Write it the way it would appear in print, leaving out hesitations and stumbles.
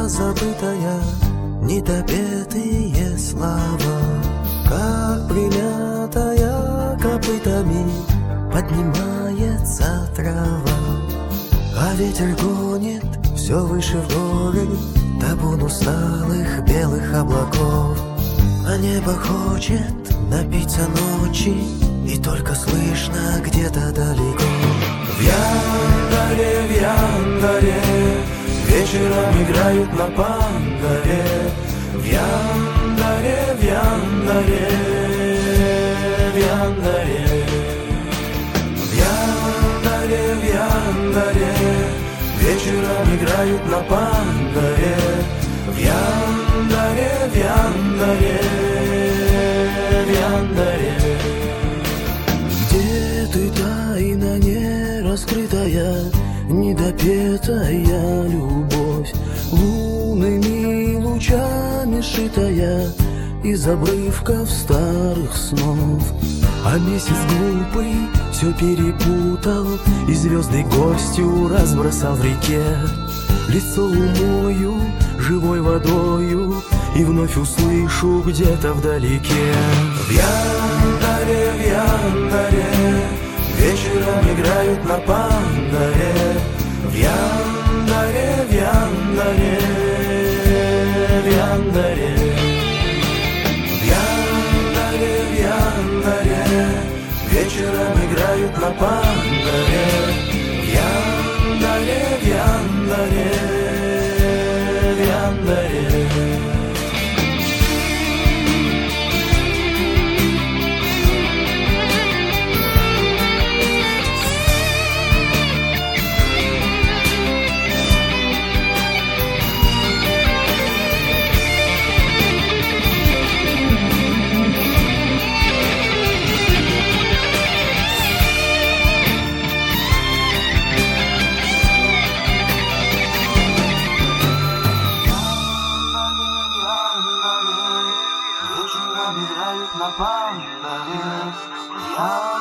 забытая, недопетые слова, как примятая копытами поднимается трава. А ветер гонит все выше в горы табун усталых белых облаков. А небо хочет напиться ночи, и только слышно где-то далеко. В Яндаре вечером играют на пандаре. В Яндаре, в Яндаре, в Яндаре. В Яндаре, в Яндаре вечером играют на пандаре. В Яндаре, в Яндаре, в Яндаре. Где ты, тайна не раскрытая, недопетая любовь, лунными лучами шитая из обрывков старых снов? А месяц глупый все перепутал и звезды горстью разбросал в реке. Лицо умою живой водою и вновь услышу где-то вдалеке. В Яндаре вечером играют на пандаре. В Яндаре, в Яндаре, в Яндаре. В Яндаре, в Яндаре вечером играют на пандаре. В Яндаре, в Яндаре, в Яндаре. Вечером играют на пандаре.